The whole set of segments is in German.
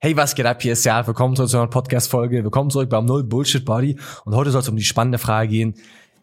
Hey, was geht ab? Hier ist ja, willkommen zurück zu einer Podcast-Folge. Willkommen zurück beim No Bullshit Body. Und heute soll es um die spannende Frage gehen: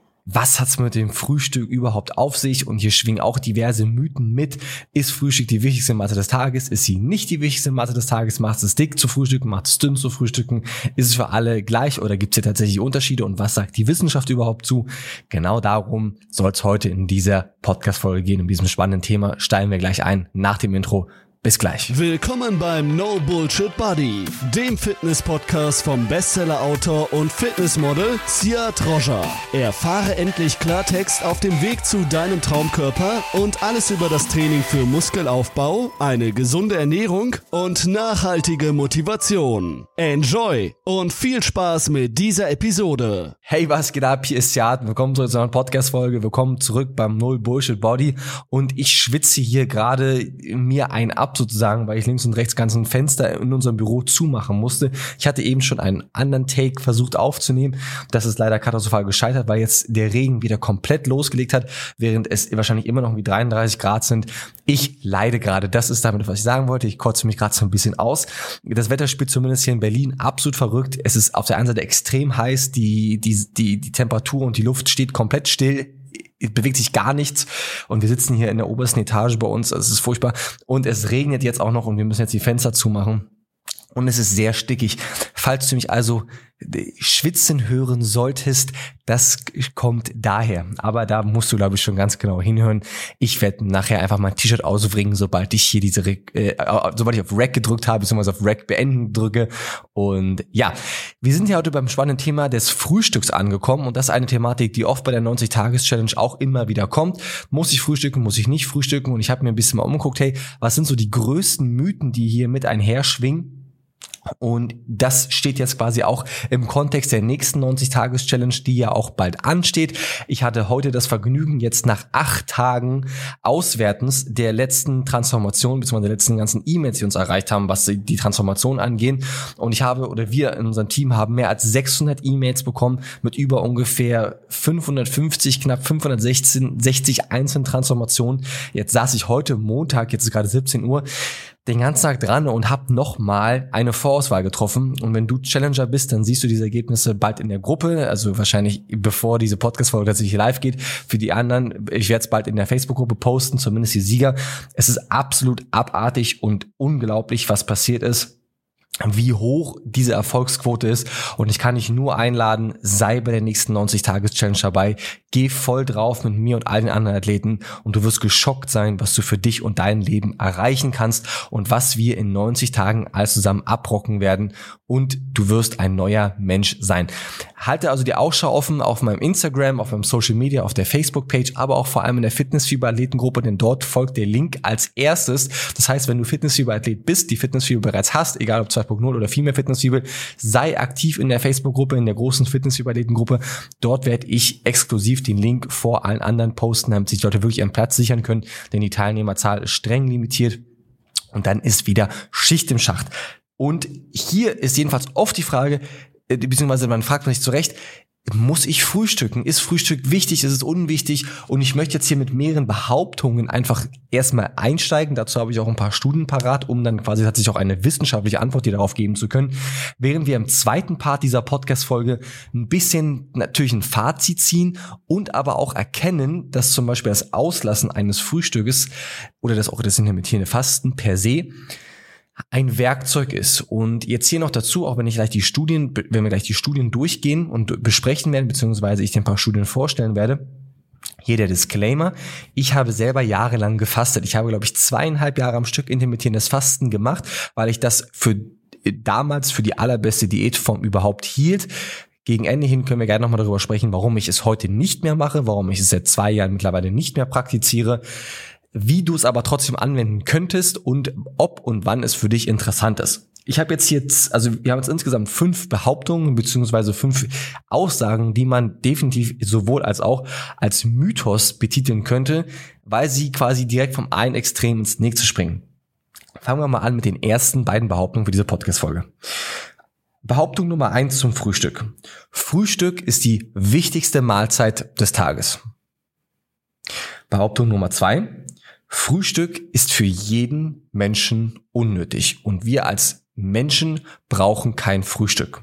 Was hat's mit dem Frühstück überhaupt auf sich? Und hier schwingen auch diverse Mythen mit. Ist Frühstück die wichtigste Mahlzeit des Tages? Ist sie nicht die wichtigste Mahlzeit des Tages? Macht es dick zu frühstücken? Macht es dünn zu frühstücken? Ist es für alle gleich oder gibt es hier tatsächlich Unterschiede? Und was sagt die Wissenschaft überhaupt zu? Genau darum soll es heute in dieser Podcast-Folge gehen. In diesem spannenden Thema steigen wir gleich ein nach dem Intro. Bis gleich. Willkommen beim No Bullshit Body, dem Fitness-Podcast vom Bestseller-Autor und Fitnessmodel Siad Rojah. Erfahre endlich Klartext auf dem Weg zu deinem Traumkörper und alles über das Training für Muskelaufbau, eine gesunde Ernährung und nachhaltige Motivation. Enjoy und viel Spaß mit dieser Episode. Hey, was geht ab? Hier ist Siad. Willkommen zurück zu einer Podcast-Folge. Willkommen zurück beim No Bullshit Body. Und ich schwitze hier gerade mir sozusagen, weil ich links und rechts ganzen Fenster in unserem Büro zumachen musste. Ich hatte eben schon einen anderen Take versucht aufzunehmen. Das ist leider katastrophal gescheitert, weil jetzt der Regen wieder komplett losgelegt hat, während es wahrscheinlich immer noch wie 33 Grad sind. Ich leide gerade. Das ist damit, was ich sagen wollte. Ich kotze mich gerade so ein bisschen aus. Das Wetter spielt zumindest hier in Berlin absolut verrückt. Es ist auf der einen Seite extrem heiß. Die Temperatur und die Luft steht komplett still. Bewegt sich gar nichts und wir sitzen hier in der obersten Etage bei uns, es ist furchtbar und es regnet jetzt auch noch und wir müssen jetzt die Fenster zumachen und es ist sehr stickig. Falls du mich also schwitzen hören solltest, das kommt daher, aber da musst du, glaube ich, schon ganz genau hinhören. Ich werde nachher einfach mein T-Shirt ausbringen, sobald ich hier sobald ich auf Rec gedrückt habe, beziehungsweise auf Rec beenden drücke. Und ja, wir sind ja heute beim spannenden Thema des Frühstücks angekommen und das ist eine Thematik, die oft bei der 90-Tages-Challenge auch immer wieder kommt. Muss ich frühstücken, muss ich nicht frühstücken? Und ich habe mir ein bisschen mal umgeguckt, hey, was sind so die größten Mythen, die hier mit einherschwingen? Und das steht jetzt quasi auch im Kontext der nächsten 90-Tages-Challenge, die ja auch bald ansteht. Ich hatte heute das Vergnügen, jetzt nach 8 Tagen Auswertens der letzten Transformation, beziehungsweise der letzten ganzen E-Mails, die uns erreicht haben, was die Transformation angehen. Und wir in unserem Team haben mehr als 600 E-Mails bekommen mit über ungefähr 550, knapp 560 einzelnen Transformationen. Jetzt saß ich heute Montag, jetzt ist gerade 17 Uhr, den ganzen Tag dran und habe nochmal eine Vorauswahl getroffen. Und wenn du Challenger bist, dann siehst du diese Ergebnisse bald in der Gruppe, also wahrscheinlich bevor diese Podcast-Folge tatsächlich live geht. Für die anderen, ich werde es bald in der Facebook-Gruppe posten, zumindest die Sieger. Es ist absolut abartig und unglaublich, was passiert ist, wie hoch diese Erfolgsquote ist. Und ich kann dich nur einladen, sei bei der nächsten 90-Tages-Challenge dabei. Geh voll drauf mit mir und allen anderen Athleten und du wirst geschockt sein, was du für dich und dein Leben erreichen kannst und was wir in 90 Tagen alles zusammen abrocken werden und du wirst ein neuer Mensch sein. Halte also die Ausschau offen auf meinem Instagram, auf meinem Social Media, auf der Facebook-Page, aber auch vor allem in der Fitnessfieber-Athletengruppe, denn dort folgt der Link als erstes. Das heißt, wenn du Fitnessfieber-Athlet bist, die Fitnessfieber bereits hast, egal ob 2.0 oder Female Fitnessfieber, sei aktiv in der Facebook-Gruppe, in der großen Fitnessfieber-Athletengruppe. Dort werde ich exklusiv den Link vor allen anderen posten, damit sich die Leute wirklich einen Platz sichern können, denn die Teilnehmerzahl ist streng limitiert und dann ist wieder Schicht im Schacht. Und hier ist jedenfalls oft die Frage, beziehungsweise man fragt sich zu Recht, muss ich frühstücken? Ist Frühstück wichtig? Ist es unwichtig? Und ich möchte jetzt hier mit mehreren Behauptungen einfach erstmal einsteigen. Dazu habe ich auch ein paar Studien parat, um dann quasi tatsächlich auch eine wissenschaftliche Antwort hier darauf geben zu können. Während wir im zweiten Part dieser Podcast-Folge ein bisschen natürlich ein Fazit ziehen und aber auch erkennen, dass zum Beispiel das Auslassen eines Frühstückes oder das intermittierende Fasten per se ein Werkzeug ist. Und jetzt hier noch dazu, auch wenn wir gleich die Studien durchgehen und besprechen werden, beziehungsweise ich dir ein paar Studien vorstellen werde, hier der Disclaimer: Ich habe selber jahrelang gefastet. Ich habe, glaube ich, 2,5 Jahre am Stück intermittierendes Fasten gemacht, weil ich das damals für die allerbeste Diätform überhaupt hielt. Gegen Ende hin können wir gerne nochmal darüber sprechen, warum ich es heute nicht mehr mache, warum ich es seit 2 Jahren mittlerweile nicht mehr praktiziere, wie du es aber trotzdem anwenden könntest und ob und wann es für dich interessant ist. Wir haben jetzt insgesamt 5 Behauptungen bzw. 5 Aussagen, die man definitiv sowohl als auch als Mythos betiteln könnte, weil sie quasi direkt vom einen Extrem ins nächste springen. Fangen wir mal an mit den ersten beiden Behauptungen für diese Podcast-Folge. Behauptung Nummer 1 zum Frühstück. Frühstück ist die wichtigste Mahlzeit des Tages. Behauptung Nummer 2. Frühstück ist für jeden Menschen unnötig und wir als Menschen brauchen kein Frühstück.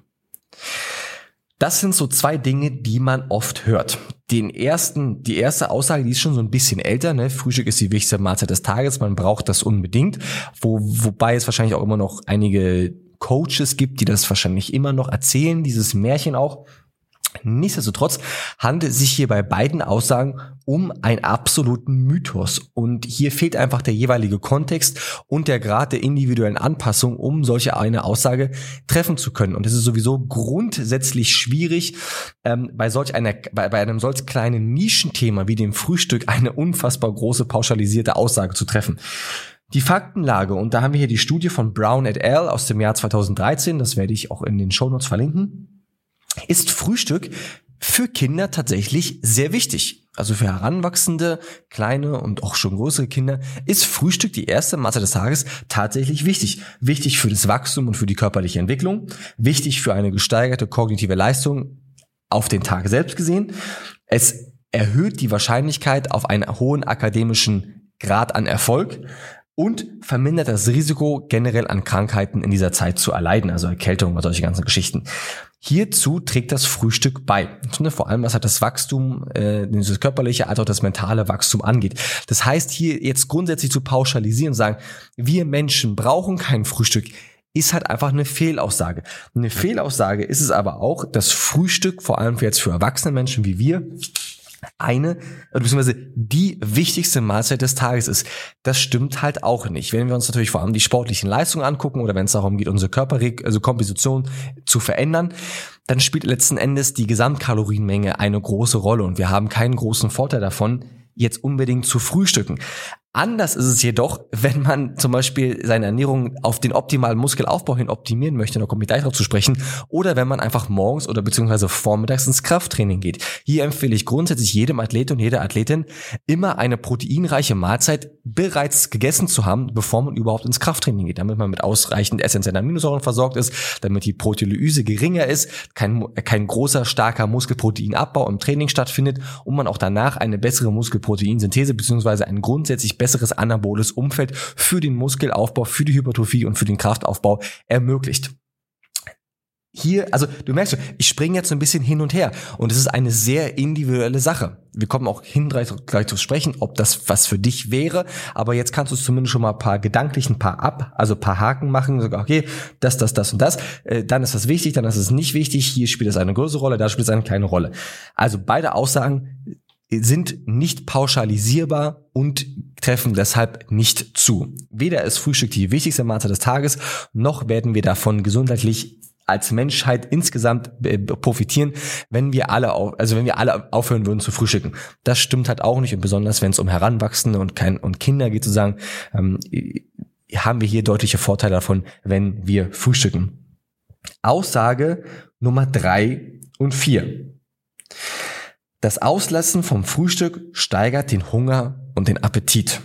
Das sind so zwei Dinge, die man oft hört. Die erste Aussage, die ist schon so ein bisschen älter, ne? Frühstück ist die wichtigste Mahlzeit des Tages, man braucht das unbedingt. Wobei es wahrscheinlich auch immer noch einige Coaches gibt, die das wahrscheinlich immer noch erzählen, dieses Märchen auch. Nichtsdestotrotz handelt es sich hier bei beiden Aussagen um einen absoluten Mythos. Und hier fehlt einfach der jeweilige Kontext und der Grad der individuellen Anpassung, um solche eine Aussage treffen zu können. Und es ist sowieso grundsätzlich schwierig, bei einem solch kleinen Nischenthema wie dem Frühstück eine unfassbar große pauschalisierte Aussage zu treffen. Die Faktenlage, und da haben wir hier die Studie von Brown et al. Aus dem Jahr 2013, das werde ich auch in den Shownotes verlinken, ist Frühstück für Kinder tatsächlich sehr wichtig. Also für heranwachsende, kleine und auch schon größere Kinder ist Frühstück, die erste Mahlzeit des Tages, tatsächlich wichtig. Wichtig für das Wachstum und für die körperliche Entwicklung, wichtig für eine gesteigerte kognitive Leistung auf den Tag selbst gesehen. Es erhöht die Wahrscheinlichkeit auf einen hohen akademischen Grad an Erfolg und vermindert das Risiko, generell an Krankheiten in dieser Zeit zu erleiden, also Erkältung und solche ganzen Geschichten. Hierzu trägt das Frühstück bei. Vor allem, was halt das Wachstum, das körperliche, als auch das mentale Wachstum angeht. Das heißt, hier jetzt grundsätzlich zu pauschalisieren und sagen, wir Menschen brauchen kein Frühstück, ist halt einfach eine Fehlaussage. Eine Fehlaussage ist es aber auch, dass Frühstück, vor allem jetzt für erwachsene Menschen wie wir, beziehungsweise die wichtigste Mahlzeit des Tages ist. Das stimmt halt auch nicht. Wenn wir uns natürlich vor allem die sportlichen Leistungen angucken oder wenn es darum geht, unsere Komposition zu verändern, dann spielt letzten Endes die Gesamtkalorienmenge eine große Rolle und wir haben keinen großen Vorteil davon, jetzt unbedingt zu frühstücken. Anders ist es jedoch, wenn man zum Beispiel seine Ernährung auf den optimalen Muskelaufbau hin optimieren möchte, da komme ich gleich drauf zu sprechen, oder wenn man einfach morgens oder beziehungsweise vormittags ins Krafttraining geht. Hier empfehle ich grundsätzlich jedem Athleten und jeder Athletin, immer eine proteinreiche Mahlzeit bereits gegessen zu haben, bevor man überhaupt ins Krafttraining geht, damit man mit ausreichend essentiellen Aminosäuren versorgt ist, damit die Proteolyse geringer ist, kein großer, starker Muskelproteinabbau im Training stattfindet und man auch danach eine bessere Muskelproteinsynthese beziehungsweise ein grundsätzlich besseres anaboles Umfeld für den Muskelaufbau, für die Hypertrophie und für den Kraftaufbau ermöglicht. Hier, also du merkst, ich springe jetzt so ein bisschen hin und her und es ist eine sehr individuelle Sache. Wir kommen auch gleich zu sprechen, ob das was für dich wäre, aber jetzt kannst du zumindest schon mal ein paar Haken machen, sogar okay, das und das, dann ist das wichtig, dann ist es nicht wichtig, hier spielt es eine größere Rolle, da spielt es eine kleine Rolle. Also beide Aussagen sind nicht pauschalisierbar und treffen deshalb nicht zu. Weder ist Frühstück die wichtigste Mahlzeit des Tages, noch werden wir davon gesundheitlich als Menschheit insgesamt profitieren, wenn wir alle aufhören würden zu frühstücken. Das stimmt halt auch nicht und besonders wenn es um Heranwachsende und Kinder geht, sozusagen, haben wir hier deutliche Vorteile davon, wenn wir frühstücken. Aussage Nummer 3 und 4. Das Auslassen vom Frühstück steigert den Hunger und den Appetit.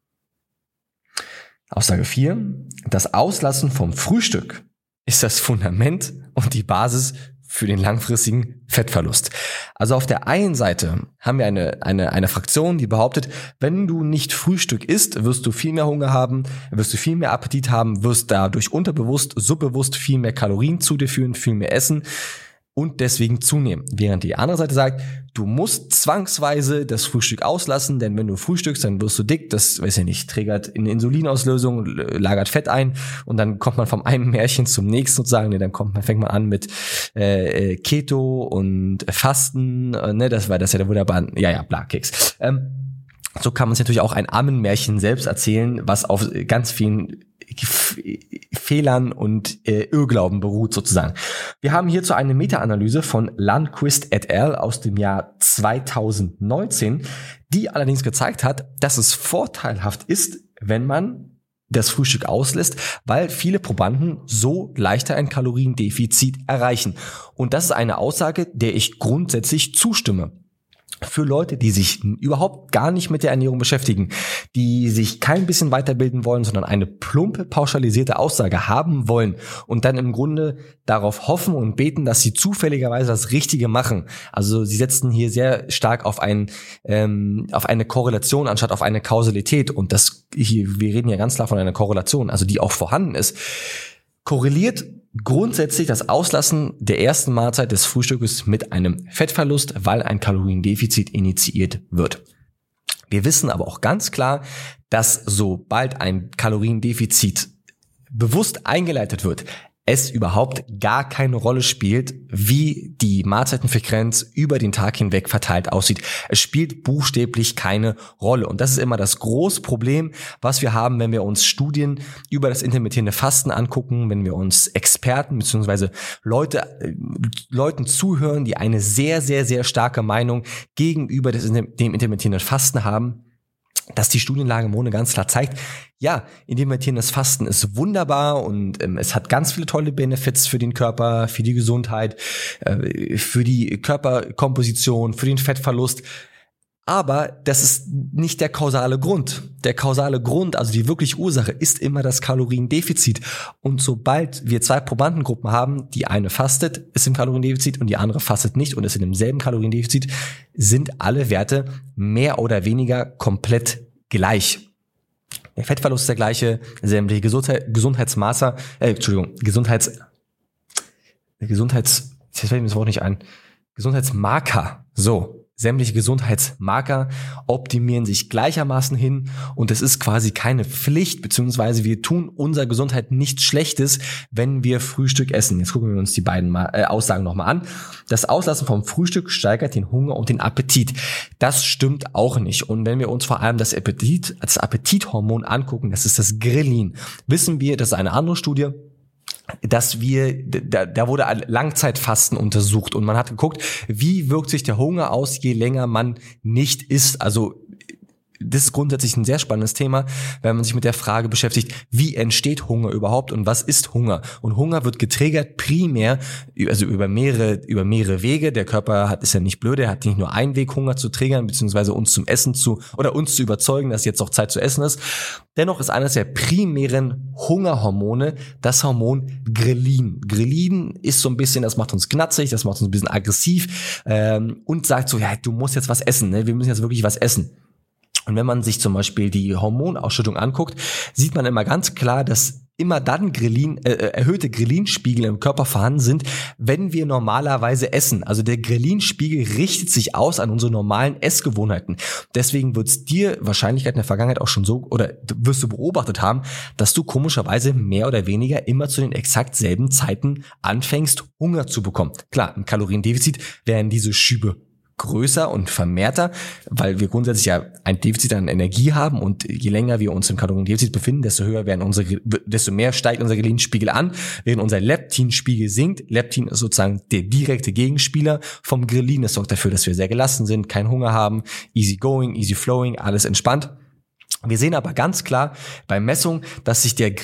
Aussage 4. Das Auslassen vom Frühstück ist das Fundament und die Basis für den langfristigen Fettverlust. Also auf der einen Seite haben wir eine Fraktion, die behauptet, wenn du nicht Frühstück isst, wirst du viel mehr Hunger haben, wirst du viel mehr Appetit haben, wirst dadurch unterbewusst, subbewusst viel mehr Kalorien zu dir führen, viel mehr essen und deswegen zunehmen. Während die andere Seite sagt, du musst zwangsweise das Frühstück auslassen, denn wenn du frühstückst, dann wirst du dick, das, weiß ich nicht, triggert eine Insulinauslösung, lagert Fett ein und dann kommt man vom einen Märchen zum nächsten sozusagen, dann fängt man an mit Keto und Fasten, ne, das war das ja der wunderbare, Keks. So kann man sich natürlich auch ein Ammenmärchen selbst erzählen, was auf ganz vielen Fehlern und Irrglauben beruht sozusagen. Wir haben hierzu eine Meta-Analyse von Lundquist et al. Aus dem Jahr 2019, die allerdings gezeigt hat, dass es vorteilhaft ist, wenn man das Frühstück auslässt, weil viele Probanden so leichter ein Kaloriendefizit erreichen. Und das ist eine Aussage, der ich grundsätzlich zustimme. Für Leute, die sich überhaupt gar nicht mit der Ernährung beschäftigen, die sich kein bisschen weiterbilden wollen, sondern eine plumpe, pauschalisierte Aussage haben wollen und dann im Grunde darauf hoffen und beten, dass sie zufälligerweise das Richtige machen. Also sie setzen hier sehr stark auf eine Korrelation anstatt auf eine Kausalität und wir reden ja ganz klar von einer Korrelation, also die auch vorhanden ist. korreliert grundsätzlich das Auslassen der ersten Mahlzeit des Frühstückes mit einem Fettverlust, weil ein Kaloriendefizit initiiert wird. Wir wissen aber auch ganz klar, dass sobald ein Kaloriendefizit bewusst eingeleitet wird, es überhaupt gar keine Rolle spielt, wie die Mahlzeitenfrequenz über den Tag hinweg verteilt aussieht. Es spielt buchstäblich keine Rolle. Und das ist immer das große Problem, was wir haben, wenn wir uns Studien über das intermittierende Fasten angucken, wenn wir uns Experten bzw. Leuten zuhören, die eine sehr, sehr, sehr starke Meinung gegenüber dem intermittierenden Fasten haben, dass die Studienlage Mone ganz klar zeigt, ja, intermittierendes Fasten ist wunderbar und es hat ganz viele tolle Benefits für den Körper, für die Gesundheit, für die Körperkomposition, für den Fettverlust. Aber das ist nicht der kausale Grund. Der kausale Grund, also die wirkliche Ursache, ist immer das Kaloriendefizit. Und sobald wir zwei Probandengruppen haben, die eine fastet, ist im Kaloriendefizit und die andere fastet nicht und ist in demselben Kaloriendefizit, sind alle Werte mehr oder weniger komplett gleich. Der Fettverlust ist der gleiche, sämtliche Gesundheitsmarker, so. Sämtliche Gesundheitsmarker optimieren sich gleichermaßen hin und es ist quasi keine Pflicht, beziehungsweise wir tun unserer Gesundheit nichts Schlechtes, wenn wir Frühstück essen. Jetzt gucken wir uns die beiden Aussagen nochmal an. Das Auslassen vom Frühstück steigert den Hunger und den Appetit. Das stimmt auch nicht. Und wenn wir uns vor allem das Appetithormon angucken, das ist das Grelin, wissen wir, das ist eine andere Studie, dass da wurde Langzeitfasten untersucht und man hat geguckt, wie wirkt sich der Hunger aus, je länger man nicht isst. Also das ist grundsätzlich ein sehr spannendes Thema, wenn man sich mit der Frage beschäftigt, wie entsteht Hunger überhaupt und was ist Hunger? Und Hunger wird getriggert primär, also über mehrere Wege. Der Körper ist ja nicht blöd, er hat nicht nur einen Weg, Hunger zu triggern, beziehungsweise uns zum Essen uns zu überzeugen, dass jetzt auch Zeit zu essen ist. Dennoch ist eines der primären Hungerhormone das Hormon Grelin. Grelin ist so ein bisschen, das macht uns knatzig, das macht uns ein bisschen aggressiv und sagt so, ja, du musst jetzt was essen, ne? Wir müssen jetzt wirklich was essen. Und wenn man sich zum Beispiel die Hormonausschüttung anguckt, sieht man immer ganz klar, dass immer dann erhöhte Grelinspiegel im Körper vorhanden sind, wenn wir normalerweise essen. Also der Grelinspiegel richtet sich aus an unsere normalen Essgewohnheiten. Deswegen wird es dir wahrscheinlich in der Vergangenheit auch schon so, oder wirst du beobachtet haben, dass du komischerweise mehr oder weniger immer zu den exakt selben Zeiten anfängst, Hunger zu bekommen. Klar, im Kaloriendefizit werden diese Schübe größer und vermehrter, weil wir grundsätzlich ja ein Defizit an Energie haben und je länger wir uns im Kaloriendefizit befinden, desto mehr steigt unser Grelinspiegel an, während unser Leptinspiegel sinkt. Leptin ist sozusagen der direkte Gegenspieler vom Grelin. Das sorgt dafür, dass wir sehr gelassen sind, keinen Hunger haben, easy going, easy flowing, alles entspannt. Wir sehen aber ganz klar bei Messungen, dass sich die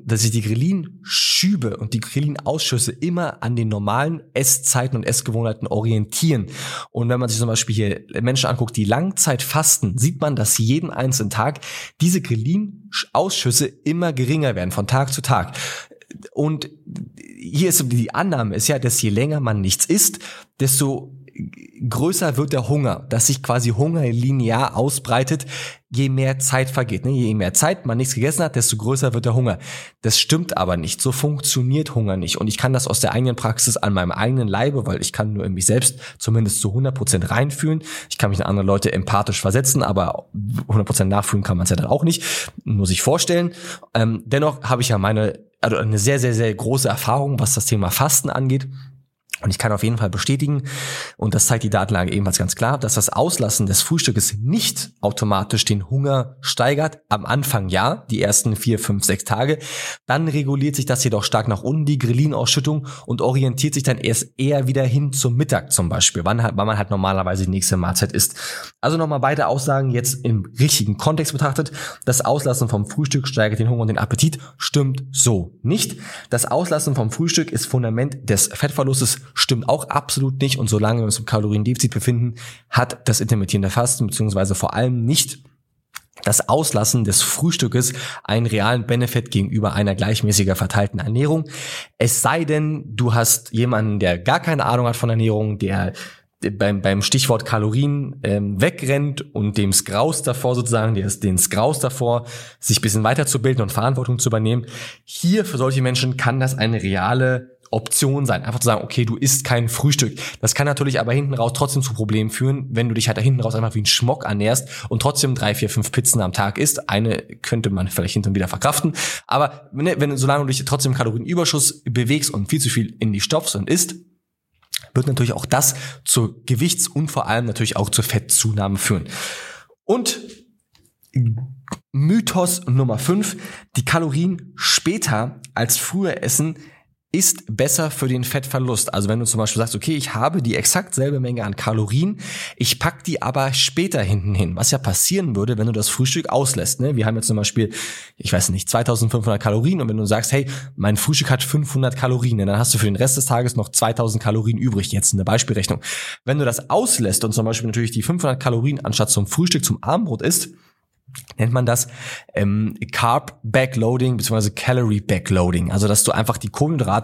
Grelinschübe und die Grelinausschüsse immer an den normalen Esszeiten und Essgewohnheiten orientieren. Und wenn man sich zum Beispiel hier Menschen anguckt, die Langzeit fasten, sieht man, dass jeden einzelnen Tag diese Grelinausschüsse immer geringer werden, von Tag zu Tag. Und hier ist die Annahme, ist ja, dass je länger man nichts isst, desto größer wird der Hunger, dass sich quasi Hunger linear ausbreitet, je mehr Zeit vergeht. Je mehr Zeit man nichts gegessen hat, desto größer wird der Hunger. Das stimmt aber nicht. So funktioniert Hunger nicht. Und ich kann das aus der eigenen Praxis an meinem eigenen Leibe, weil ich kann nur in mich selbst zumindest zu 100% reinfühlen. Ich kann mich in andere Leute empathisch versetzen, aber 100% nachfühlen kann man es ja dann auch nicht. Nur sich vorstellen. Dennoch habe ich ja eine sehr, sehr, sehr große Erfahrung, was das Thema Fasten angeht. Und ich kann auf jeden Fall bestätigen, und das zeigt die Datenlage ebenfalls ganz klar, dass das Auslassen des Frühstückes nicht automatisch den Hunger steigert. Am Anfang ja, die ersten 4, 5, 6 Tage. Dann reguliert sich das jedoch stark nach unten, die Grelinausschüttung, und orientiert sich dann erst eher wieder hin zum Mittag zum Beispiel, wann man halt normalerweise die nächste Mahlzeit isst. Also nochmal beide Aussagen jetzt im richtigen Kontext betrachtet. Das Auslassen vom Frühstück steigert den Hunger und den Appetit. Stimmt so nicht. Das Auslassen vom Frühstück ist Fundament des Fettverlustes. Stimmt auch absolut nicht, und solange wir uns im Kaloriendefizit befinden, hat das intermittierende Fasten beziehungsweise vor allem nicht das Auslassen des Frühstückes einen realen Benefit gegenüber einer gleichmäßiger verteilten Ernährung. Es sei denn, du hast jemanden, der gar keine Ahnung hat von Ernährung, der beim Stichwort Kalorien wegrennt und dem Graus davor sozusagen, den Graus davor, sich ein bisschen weiterzubilden und Verantwortung zu übernehmen. Hier für solche Menschen kann das eine reale Option sein. Einfach zu sagen, okay, du isst kein Frühstück. Das kann natürlich aber hinten raus trotzdem zu Problemen führen, wenn du dich halt da hinten raus einfach wie ein Schmock ernährst und trotzdem 3, 4, 5 Pizzen am Tag isst. Eine könnte man vielleicht hinten wieder verkraften. Aber solange du dich trotzdem im Kalorienüberschuss bewegst und viel zu viel in die stopfst und isst, wird natürlich auch das zur Gewichts- und vor allem natürlich auch zur Fettzunahme führen. Und Mythos Nummer 5, die Kalorien später als früher essen, ist besser für den Fettverlust. Also wenn du zum Beispiel sagst, okay, ich habe die exakt selbe Menge an Kalorien, ich pack die aber später hinten hin. Was ja passieren würde, wenn du das Frühstück auslässt. Ne? Wir haben jetzt zum Beispiel, 2500 Kalorien und wenn du sagst, hey, mein Frühstück hat 500 Kalorien, dann hast du für den Rest des Tages noch 2000 Kalorien übrig. Jetzt eine Beispielrechnung. Wenn du das auslässt und zum Beispiel natürlich die 500 Kalorien anstatt zum Frühstück zum Abendbrot isst, nennt man das Carb Backloading bzw. Calorie Backloading. Also dass du einfach die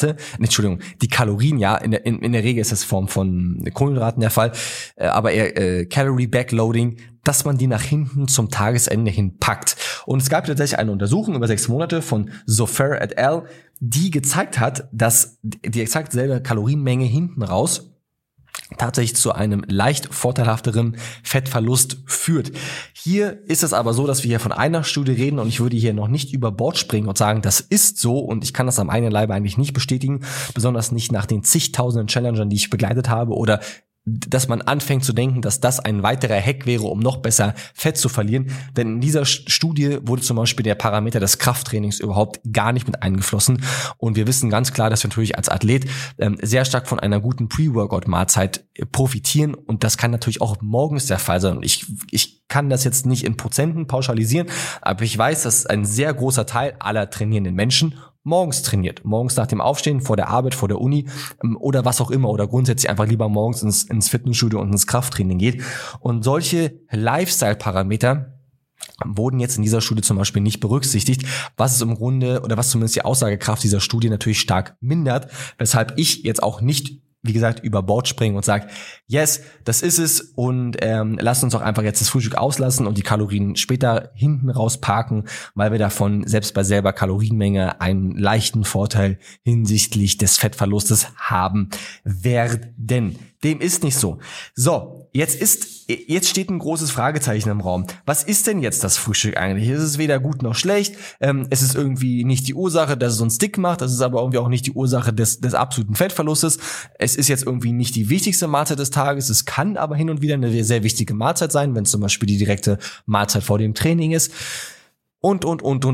Kalorien, ja, in der Regel ist das Form von Kohlenhydraten der Fall, aber eher Calorie Backloading, dass man die nach hinten zum Tagesende hin packt. Und es gab tatsächlich eine Untersuchung über 6 Monate von Sofer et al., die gezeigt hat, dass die exakt selbe Kalorienmenge hinten raus tatsächlich zu einem leicht vorteilhafteren Fettverlust führt. Hier ist es aber so, dass wir hier von einer Studie reden und ich würde hier noch nicht über Bord springen und sagen, das ist so und ich kann das am eigenen Leibe eigentlich nicht bestätigen, besonders nicht nach den zigtausenden Challengern, die ich begleitet habe oder dass man anfängt zu denken, dass das ein weiterer Hack wäre, um noch besser Fett zu verlieren. Denn in dieser Studie wurde zum Beispiel der Parameter des Krafttrainings überhaupt gar nicht mit eingeflossen. Und wir wissen ganz klar, dass wir natürlich als Athlet sehr stark von einer guten Pre-Workout-Mahlzeit profitieren. Und das kann natürlich auch morgens der Fall sein. Und ich kann das jetzt nicht in Prozenten pauschalisieren, aber ich weiß, dass ein sehr großer Teil aller trainierenden Menschen morgens trainiert. Morgens nach dem Aufstehen, vor der Arbeit, vor der Uni oder was auch immer oder grundsätzlich einfach lieber morgens ins Fitnessstudio und ins Krafttraining geht. Und solche Lifestyle-Parameter wurden jetzt in dieser Studie zum Beispiel nicht berücksichtigt, was es im Grunde oder was zumindest die Aussagekraft dieser Studie natürlich stark mindert, weshalb ich jetzt auch nicht, wie gesagt, über Bord springen und sagt, yes, das ist es und lasst uns doch einfach jetzt das Frühstück auslassen und die Kalorien später hinten raus parken, weil wir davon selbst bei selber Kalorienmenge einen leichten Vorteil hinsichtlich des Fettverlustes haben werden. Dem ist nicht so. So, jetzt steht ein großes Fragezeichen im Raum. Was ist denn jetzt das Frühstück eigentlich? Es ist weder gut noch schlecht. Es ist irgendwie nicht die Ursache, dass es uns dick macht. Das ist aber irgendwie auch nicht die Ursache des absoluten Fettverlustes. Es ist jetzt irgendwie nicht die wichtigste Mahlzeit des Tages. Es kann aber hin und wieder eine sehr wichtige Mahlzeit sein, wenn es zum Beispiel die direkte Mahlzeit vor dem Training ist. Und.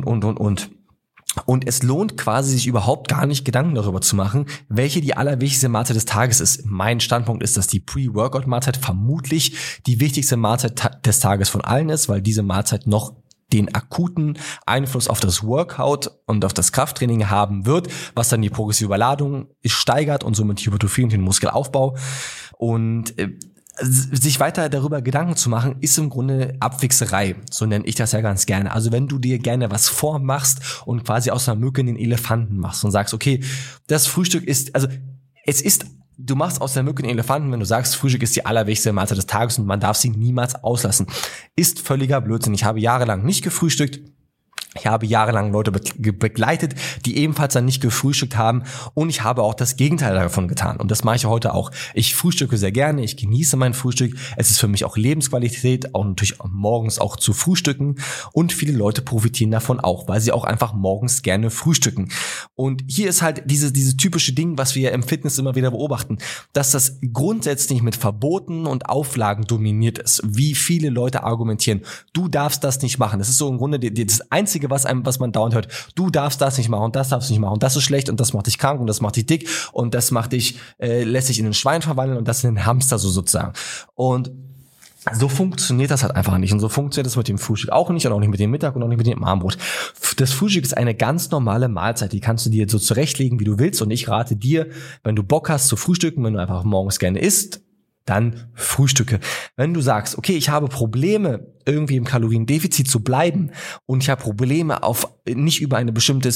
Und es lohnt quasi, sich überhaupt gar nicht Gedanken darüber zu machen, welche die allerwichtigste Mahlzeit des Tages ist. Mein Standpunkt ist, dass die Pre-Workout-Mahlzeit vermutlich die wichtigste Mahlzeit des Tages von allen ist, weil diese Mahlzeit noch den akuten Einfluss auf das Workout und auf das Krafttraining haben wird, was dann die progressive Überladung steigert und somit die Hypertrophie und den Muskelaufbau. Und sich weiter darüber Gedanken zu machen, ist im Grunde Abwichserei. So nenne ich das ja ganz gerne. Also wenn du dir gerne was vormachst und quasi aus einer Mücke den Elefanten machst und sagst, okay, das Frühstück ist, du machst aus der Mücke den Elefanten, wenn du sagst, Frühstück ist die allerwichtigste Mahlzeit des Tages und man darf sie niemals auslassen. Ist völliger Blödsinn. Ich habe jahrelang nicht gefrühstückt. Ich habe jahrelang Leute begleitet, die ebenfalls dann nicht gefrühstückt haben und ich habe auch das Gegenteil davon getan und das mache ich heute auch. Ich frühstücke sehr gerne, ich genieße mein Frühstück, es ist für mich auch Lebensqualität, auch natürlich morgens auch zu frühstücken und viele Leute profitieren davon auch, weil sie auch einfach morgens gerne frühstücken. Und hier ist halt dieses typische Ding, was wir im Fitness immer wieder beobachten, dass das grundsätzlich mit Verboten und Auflagen dominiert ist, wie viele Leute argumentieren, du darfst das nicht machen. Das ist so im Grunde das Einzige, was man dauernd hört. Du darfst das nicht machen und das darfst du nicht machen und das ist schlecht und das macht dich krank und das macht dich dick und das macht dich, lässt dich in ein Schwein verwandeln und das in einen Hamster so sozusagen. Und so funktioniert das halt einfach nicht. Und so funktioniert das mit dem Frühstück auch nicht und auch nicht mit dem Mittag und auch nicht mit dem Abendbrot. Das Frühstück ist eine ganz normale Mahlzeit. Die kannst du dir so zurechtlegen, wie du willst. Und ich rate dir, wenn du Bock hast zu frühstücken, wenn du einfach morgens gerne isst, dann frühstücke. Wenn du sagst, okay, ich habe Probleme, irgendwie im Kaloriendefizit zu bleiben und ich habe Probleme, nicht über eine bestimmte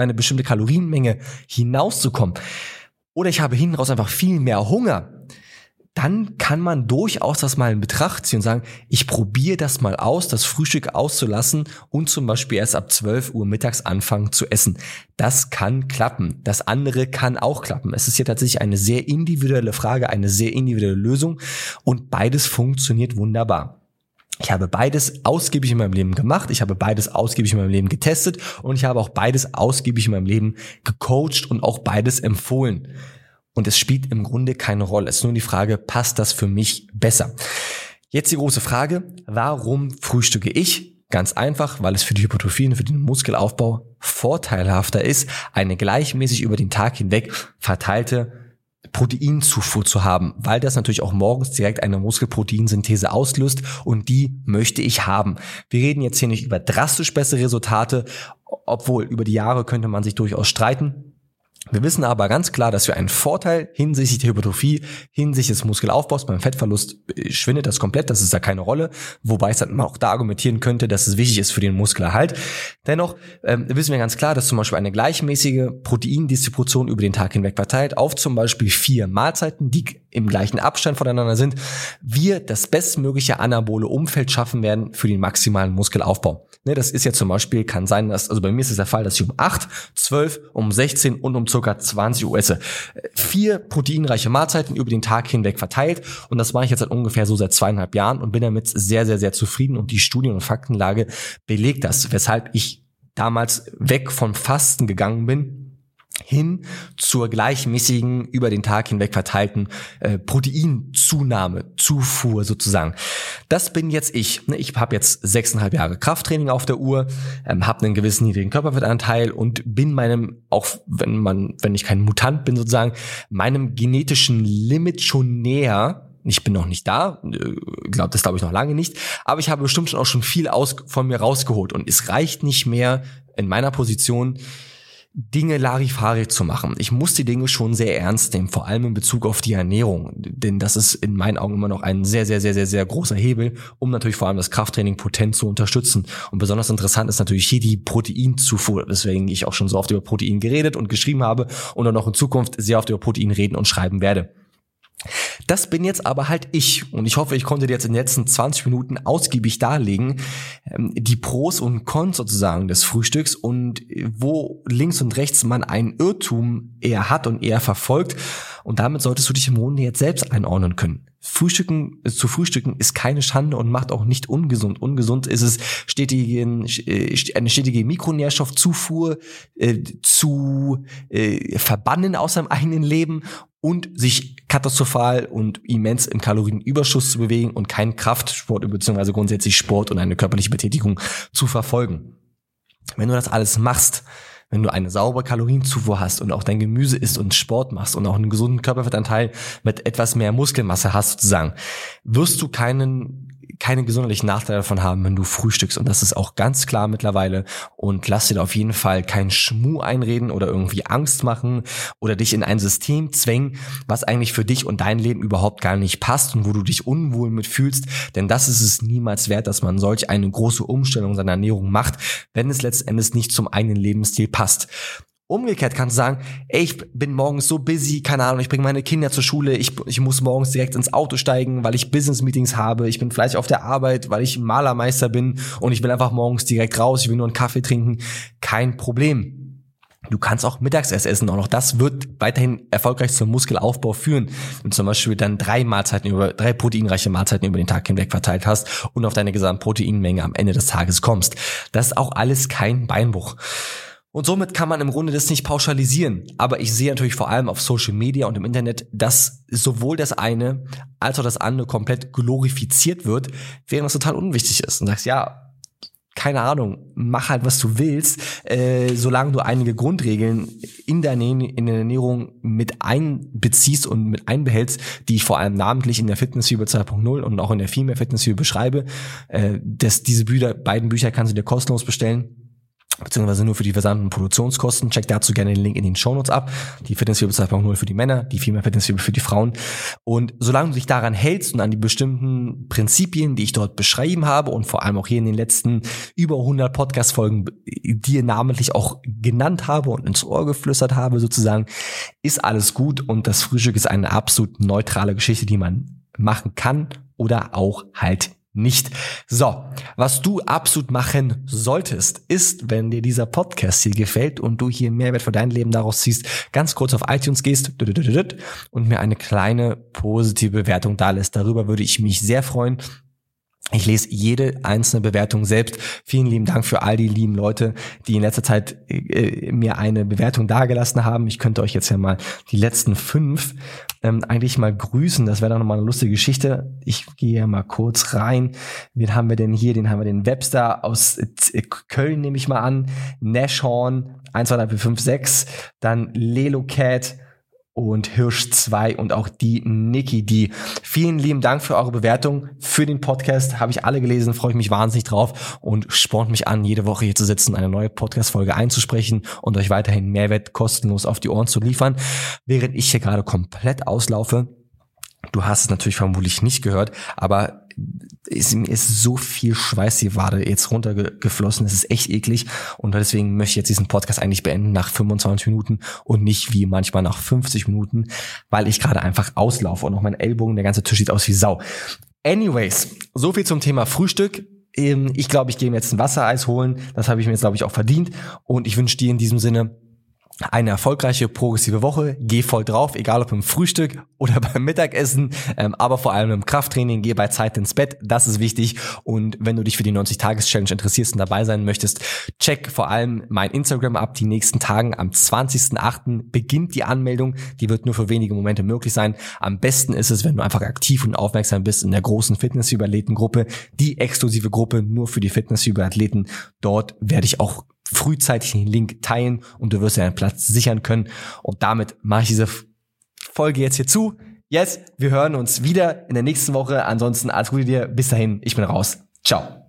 Kalorienmenge hinauszukommen oder ich habe hinten raus einfach viel mehr Hunger, dann kann man durchaus das mal in Betracht ziehen und sagen, ich probiere das mal aus, das Frühstück auszulassen und zum Beispiel erst ab 12 Uhr mittags anfangen zu essen. Das kann klappen. Das andere kann auch klappen. Es ist hier tatsächlich eine sehr individuelle Frage, eine sehr individuelle Lösung und beides funktioniert wunderbar. Ich habe beides ausgiebig in meinem Leben gemacht, ich habe beides ausgiebig in meinem Leben getestet und ich habe auch beides ausgiebig in meinem Leben gecoacht und auch beides empfohlen. Und es spielt im Grunde keine Rolle. Es ist nur die Frage, passt das für mich besser? Jetzt die große Frage, warum frühstücke ich? Ganz einfach, weil es für die Hypertrophie und für den Muskelaufbau vorteilhafter ist, eine gleichmäßig über den Tag hinweg verteilte Proteinzufuhr zu haben, weil das natürlich auch morgens direkt eine Muskelproteinsynthese auslöst und die möchte ich haben. Wir reden jetzt hier nicht über drastisch bessere Resultate, obwohl über die Jahre könnte man sich durchaus streiten. Wir wissen aber ganz klar, dass wir einen Vorteil hinsichtlich der Hypertrophie, hinsichtlich des Muskelaufbaus, beim Fettverlust schwindet das komplett, das ist da keine Rolle, wobei es dann auch da argumentieren könnte, dass es wichtig ist für den Muskelerhalt. Dennoch wissen wir ganz klar, dass zum Beispiel eine gleichmäßige Proteindistribution über den Tag hinweg verteilt, auf zum Beispiel 4 Mahlzeiten, die im gleichen Abstand voneinander sind, wir das bestmögliche anabole Umfeld schaffen werden für den maximalen Muskelaufbau. Das ist ja zum Beispiel, kann sein, dass, also bei mir ist es der Fall, dass ich um 8, 12, um 16 und um ca. 20 Uhr esse. 4 proteinreiche Mahlzeiten über den Tag hinweg verteilt und das mache ich jetzt seit ungefähr so seit 2,5 Jahren und bin damit sehr, sehr, sehr zufrieden und die Studien- und Faktenlage belegt das, weshalb ich damals weg vom Fasten gegangen bin, hin zur gleichmäßigen, über den Tag hinweg verteilten Proteinzunahme, Zufuhr sozusagen. Das bin jetzt ich. Ich habe jetzt 6,5 Jahre Krafttraining auf der Uhr, habe einen gewissen niedrigen Körperfettanteil und bin meinem, auch wenn ich kein Mutant bin sozusagen, meinem genetischen Limit schon näher. Ich bin noch nicht da, das glaube ich noch lange nicht, aber ich habe bestimmt auch schon viel von mir rausgeholt und es reicht nicht mehr in meiner Position, Dinge Larifari zu machen. Ich muss die Dinge schon sehr ernst nehmen, vor allem in Bezug auf die Ernährung, denn das ist in meinen Augen immer noch ein sehr, sehr, sehr, sehr, sehr großer Hebel, um natürlich vor allem das Krafttraining potent zu unterstützen. Und besonders interessant ist natürlich hier die Proteinzufuhr, weswegen ich auch schon so oft über Protein geredet und geschrieben habe und dann auch in Zukunft sehr oft über Protein reden und schreiben werde. Das bin jetzt aber halt ich und ich hoffe, ich konnte dir jetzt in den letzten 20 Minuten ausgiebig darlegen, die Pros und Cons sozusagen des Frühstücks und wo links und rechts man einen Irrtum eher hat und eher verfolgt und damit solltest du dich im Grunde jetzt selbst einordnen können. Zu frühstücken ist keine Schande und macht auch nicht ungesund. Ungesund ist es eine stetige Mikronährstoffzufuhr zu verbannen aus seinem eigenen Leben und sich katastrophal und immens im Kalorienüberschuss zu bewegen und keinen Kraftsport bzw. grundsätzlich Sport und eine körperliche Betätigung zu verfolgen. Wenn du das alles machst, wenn du eine saubere Kalorienzufuhr hast und auch dein Gemüse isst und Sport machst und auch einen gesunden Körperfettanteil mit etwas mehr Muskelmasse hast sozusagen, wirst du keine gesundheitlichen Nachteile davon haben, wenn du frühstückst. Und das ist auch ganz klar mittlerweile. Und lass dir da auf jeden Fall keinen Schmuh einreden oder irgendwie Angst machen oder dich in ein System zwängen, was eigentlich für dich und dein Leben überhaupt gar nicht passt und wo du dich unwohl mit fühlst. Denn das ist es niemals wert, dass man solch eine große Umstellung seiner Ernährung macht, wenn es letztendlich nicht zum eigenen Lebensstil passt. Umgekehrt kannst du sagen, ey, ich bin morgens so busy, keine Ahnung, ich bringe meine Kinder zur Schule, ich muss morgens direkt ins Auto steigen, weil ich Business-Meetings habe, ich bin vielleicht auf der Arbeit, weil ich Malermeister bin und ich will einfach morgens direkt raus, ich will nur einen Kaffee trinken. Kein Problem. Du kannst auch mittags erst essen, auch noch das wird weiterhin erfolgreich zum Muskelaufbau führen. Wenn du zum Beispiel dann 3 proteinreiche Mahlzeiten über den Tag hinweg verteilt hast und auf deine Gesamtproteinmenge am Ende des Tages kommst. Das ist auch alles kein Beinbruch. Und somit kann man im Grunde das nicht pauschalisieren. Aber ich sehe natürlich vor allem auf Social Media und im Internet, dass sowohl das eine als auch das andere komplett glorifiziert wird, während das total unwichtig ist. Und sagst, ja, keine Ahnung, mach halt, was du willst, solange du einige Grundregeln in der Ernährung mit einbeziehst und mit einbehältst, die ich vor allem namentlich in der Fitnessfieber 2.0 und auch in der Female Fitnessfieber beschreibe. Diese beiden Bücher kannst du dir kostenlos bestellen. beziehungsweise nur für die Versand- und Produktionskosten. Check dazu gerne den Link in den Shownotes ab. Die Fitnessfibel 2.0 für die Männer, die Female Fitnessfibel für die Frauen. Und solange du dich daran hältst und an die bestimmten Prinzipien, die ich dort beschrieben habe und vor allem auch hier in den letzten über 100 Podcast-Folgen dir namentlich auch genannt habe und ins Ohr geflüstert habe sozusagen, ist alles gut und das Frühstück ist eine absolut neutrale Geschichte, die man machen kann oder auch halt nicht. So, was du absolut machen solltest, ist, wenn dir dieser Podcast hier gefällt und du hier Mehrwert für dein Leben daraus ziehst, ganz kurz auf iTunes gehst und mir eine kleine positive Bewertung da lässt. Darüber würde ich mich sehr freuen. Ich lese jede einzelne Bewertung selbst. Vielen lieben Dank für all die lieben Leute, die in letzter Zeit mir eine Bewertung dagelassen haben. Ich könnte euch jetzt ja mal die letzten 5 eigentlich mal grüßen. Das wäre doch nochmal eine lustige Geschichte. Ich gehe mal kurz rein. Wen haben wir denn hier? Den haben wir den Webster aus Köln, nehme ich mal an. Nashorn 1, 2, 3, 4, 5, 6. Dann Lelocat und Hirsch 2 und auch die Niki D. Vielen lieben Dank für eure Bewertung, für den Podcast. Habe ich alle gelesen, freue ich mich wahnsinnig drauf und spornt mich an, jede Woche hier zu sitzen, eine neue Podcast-Folge einzusprechen und euch weiterhin Mehrwert kostenlos auf die Ohren zu liefern. Während ich hier gerade komplett auslaufe, du hast es natürlich vermutlich nicht gehört, aber ist so viel Schweiß die Wade jetzt runtergeflossen. Es ist echt eklig und deswegen möchte ich jetzt diesen Podcast eigentlich beenden nach 25 Minuten und nicht wie manchmal nach 50 Minuten, weil ich gerade einfach auslaufe und auch mein Ellbogen, der ganze Tisch sieht aus wie Sau. Anyways, so viel zum Thema Frühstück. Ich glaube, ich gehe mir jetzt ein Wassereis holen. Das habe ich mir jetzt, glaube ich, auch verdient und ich wünsche dir in diesem Sinne eine erfolgreiche, progressive Woche. Geh voll drauf, egal ob im Frühstück oder beim Mittagessen, aber vor allem im Krafttraining. Geh bei Zeit ins Bett, das ist wichtig. Und wenn du dich für die 90-Tages-Challenge interessierst und dabei sein möchtest, check vor allem mein Instagram ab. Die nächsten Tagen, am 20.08. beginnt die Anmeldung. Die wird nur für wenige Momente möglich sein. Am besten ist es, wenn du einfach aktiv und aufmerksam bist in der großen Fitness-Athleten-Gruppe, die exklusive Gruppe nur für die Fitness-Athleten. Dort werde ich auch frühzeitig den Link teilen und du wirst dir einen Platz sichern können. Und damit mache ich diese Folge jetzt hier zu. Yes, wir hören uns wieder in der nächsten Woche. Ansonsten alles Gute dir. Bis dahin, ich bin raus. Ciao.